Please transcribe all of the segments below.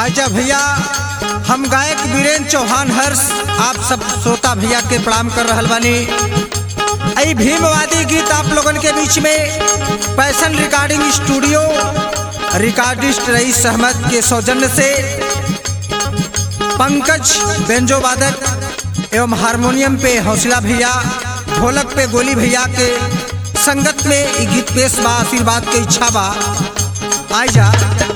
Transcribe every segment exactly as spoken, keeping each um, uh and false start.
आजा भैया हम गायक वीरेंद्र चौहान हर्ष आप सब श्रोता भैया के प्रणाम कर रहल बानी। आई भीमवादी गीत आप लोगन के बीच में Passion recording studio recordist Rais Ahmad के सौजन्य से पंकज बेंजो वादक एवं हारमोनियम पे हौसला भैया, ढोलक पे गोली भैया के संगत में ये गीत पेश बा। आशीर्वाद के इच्छा बा आई जा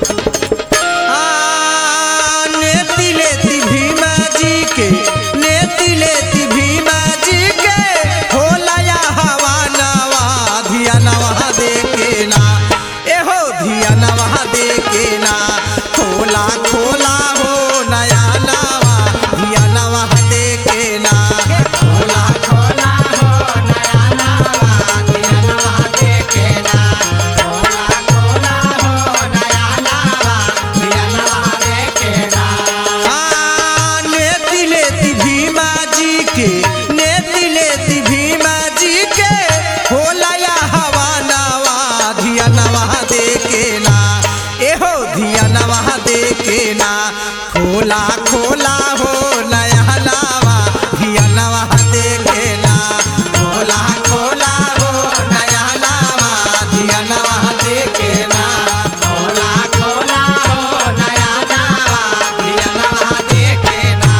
नेति लेती भीमा जी के नेति लेती भीमा जी के होला या हवा नवा धिया नवा दे के ना एहो धिया नवा दे के ना खोला खोला हो नया नवा धिया नवा दे के ना खोला खोला हो नया नवा धिया नवा दे के ना खोला खोला हो नया नवा धिया नवा दे के ना नेति लेती भीमा जी के नेति लेती भीमा जी के होला या हवा नवा धिया नवा दे के ना एहो धिया नवा दे के ना खोला खोला हो नया नवा धिया नवा दे के ना खोला खोला हो नया नवा धिया नवा दे के ना खोला खोला हो नया नवा धिया नवा दे के ना।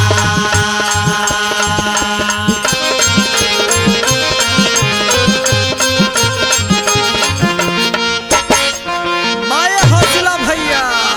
माए हौसला भैया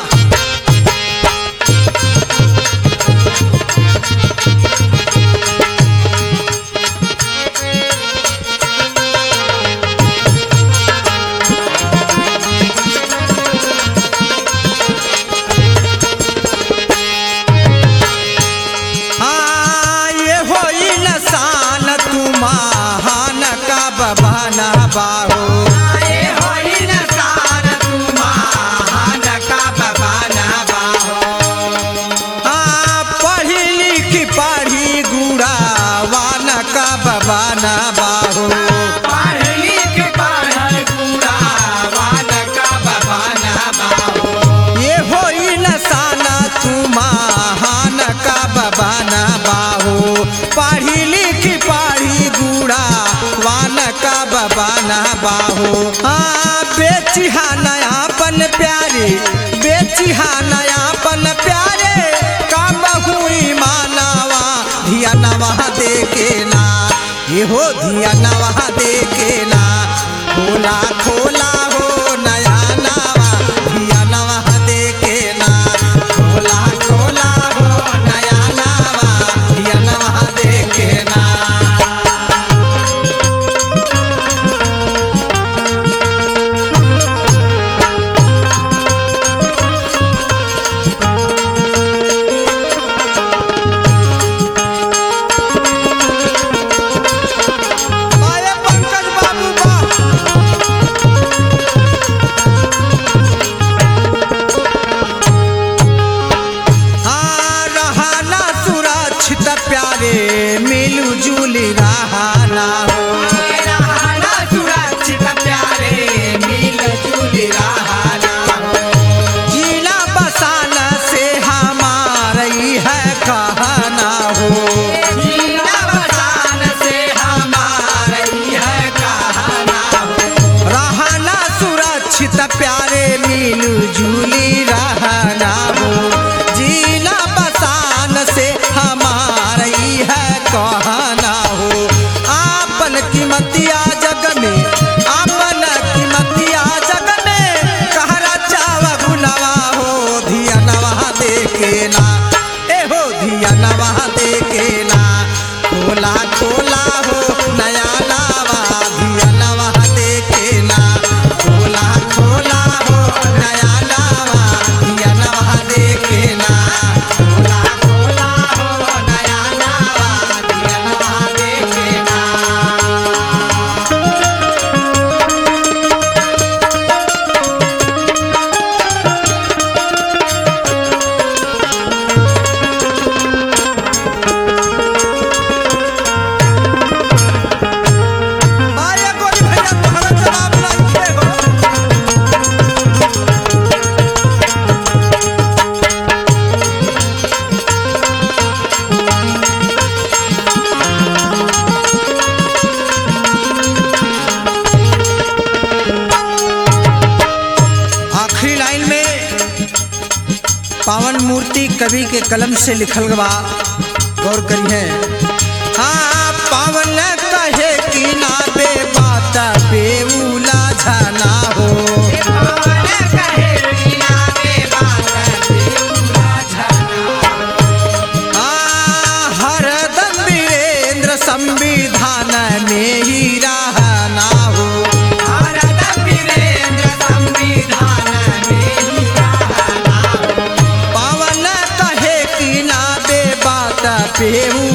हाँ ये होई नसान तू महान का बबाना बाहो ये होई नसान तू महान का बबाना बाहो हाँ पढ़ी लिखी पढ़ी गुड़ा वान का बबाना बाहो पढ़ी लिखी पढ़ी गुड़ा वान का बबाना बाहो ये होई नसाना तू महान का बबाना बाहो पढ़ी लिखी पढ़ी गुड़ा वान का बबाना बाहो हाँ बेचिहा नयापन प्यारे बेचिहा नयापन प्यारे काम हुई मानवा धिया नवा दे के ना ये हो धिया नवा दे के ना खोला खोला हो नया नवा धिया नवा दे के ना खोला खोला हो नया नवा धिया नवा दे के ना। माये पंकज बाबू बा हाँ रहाना सुरक्षित प्यारे मिलू जुली रहाना हो रहाना सुरक्षित प्यारे मिलू जुली रहाना हो जिला बसाना से हमारी है कहना हो जिला बसाना से हमारी है कहना हो रहाना सुरक्षित प्यारे मिलू जुली रहना हो जिला बसान से हमारी है कहना हो आपन कीमतिया जग में आपन कीमतिया जग में कहरा चावा गुनवा हो धिया नवा दे के ना एहो धिया नवा दे के ना खोला खोला हो नया नवा धिया नवा दे के ना खोला खोला हो नया नवा पावन मूर्ति कवि के कलम से लिखल बा, गौर करिए। हाँ पावन कहे कि ना बे बात बेउला जाना हो, हरदम वीरेंद्र संविधान में ही रहना हो, हरदम वीरेंद्र संविधान में ही रहना हो। पावन कहे कि ना बे बात बेउ